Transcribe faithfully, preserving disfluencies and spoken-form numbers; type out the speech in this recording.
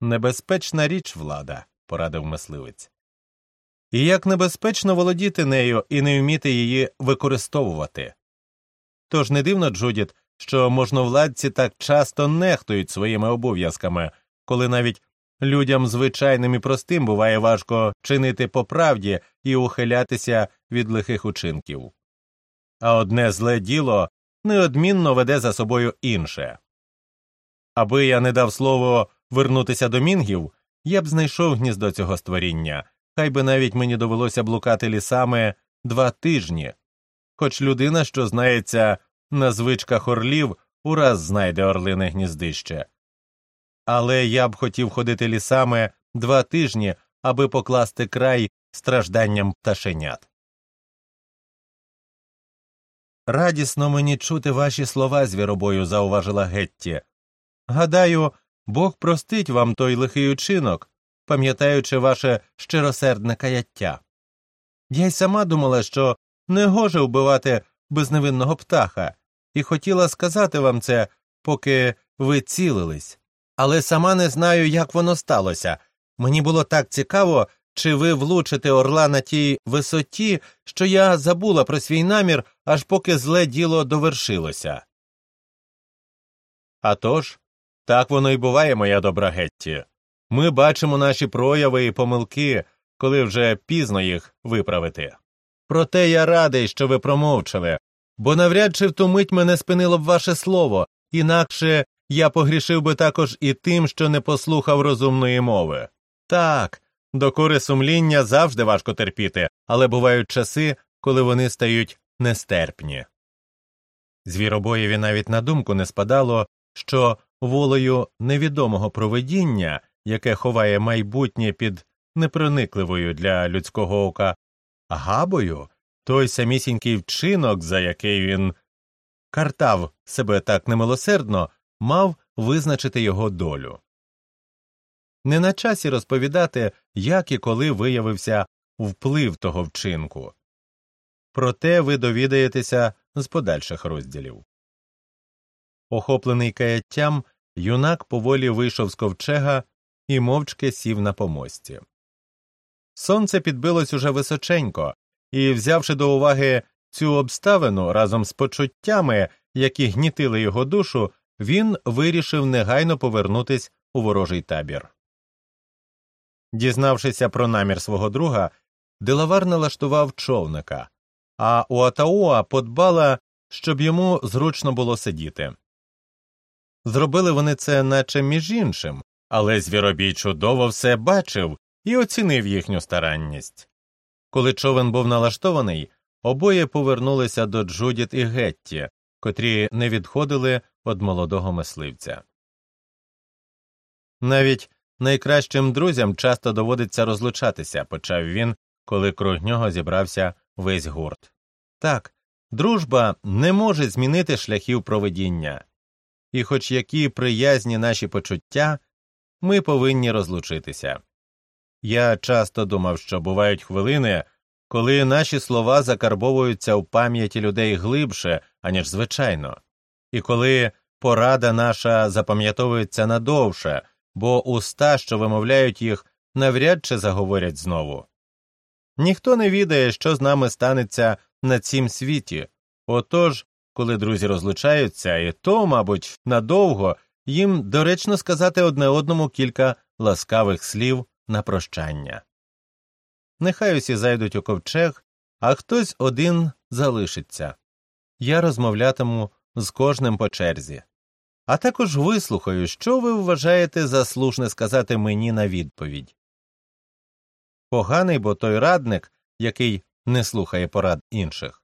Небезпечна річ влада, порадив мисливець. І як небезпечно володіти нею і не вміти її використовувати. Тож не дивно, Джудіт, що можновладці так часто нехтують своїми обов'язками, коли навіть людям звичайним і простим буває важко чинити по правді і ухилятися від лихих учинків. А одне зле діло неодмінно веде за собою інше. Аби я не дав слово вернутися до мінгів, я б знайшов гніздо цього створіння, хай би навіть мені довелося блукати лісами два тижні, хоч людина, що знається на звичках орлів, ураз знайде орлине гніздище. Але я б хотів ходити лісами два тижні, аби покласти край стражданням пташенят. Радісно мені чути ваші слова, звіробою, зауважила Гетті. Гадаю, Бог простить вам той лихий учинок, пам'ятаючи ваше щиросердне каяття. Я й сама думала, що не гоже вбивати безневинного птаха, і хотіла сказати вам це, поки ви цілились. Але сама не знаю, як воно сталося. Мені було так цікаво, чи ви влучите орла на тій висоті, що я забула про свій намір, аж поки зле діло довершилося. А тож, так воно й буває, моя добра Гетті. Ми бачимо наші прояви і помилки, коли вже пізно їх виправити. Проте я радий, що ви промовчали, бо навряд чи в ту мить мене спинило б ваше слово, інакше я погрішив би також і тим, що не послухав розумної мови. Так, докори сумління завжди важко терпіти, але бувають часи, коли вони стають нестерпні. Звіробоєві навіть на думку не спадало, що волею невідомого провидіння, яке ховає майбутнє під непроникливою для людського ока габою, той самісінький вчинок, за який він картав себе так немилосердно, мав визначити його долю. Не на часі розповідати, як і коли виявився вплив того вчинку. Проте ви довідаєтеся з подальших розділів. Охоплений каяттям, юнак поволі вийшов з ковчега і мовчки сів на помості. Сонце підбилось уже височенько, і, взявши до уваги цю обставину разом з почуттями, які гнітили його душу, він вирішив негайно повернутись у ворожий табір. Дізнавшися про намір свого друга, Делавар налаштував човника, а Уатауа подбала, щоб йому зручно було сидіти. Зробили вони це наче між іншим, але Звіробій чудово все бачив і оцінив їхню старанність. Коли човен був налаштований, обоє повернулися до Джудіт і Гетті, котрі не відходили від молодого мисливця. Навіть найкращим друзям часто доводиться розлучатися, почав він, коли круг нього зібрався весь гурт. Так, дружба не може змінити шляхів провидіння. І хоч які приязні наші почуття, ми повинні розлучитися. Я часто думав, що бувають хвилини, коли наші слова закарбовуються в пам'яті людей глибше, аніж звичайно, і коли порада наша запам'ятовується надовше, бо уста, що вимовляють їх, навряд чи заговорять знову. Ніхто не відає, що з нами станеться на цім світі, отож, коли друзі розлучаються, і то, мабуть, надовго, їм доречно сказати одне одному кілька ласкавих слів на прощання. Нехай усі зайдуть у ковчег, а хтось один залишиться. Я розмовлятиму з кожним по черзі. А також вислухаю, що ви вважаєте за слушне сказати мені на відповідь. Поганий бо той радник, який не слухає порад інших.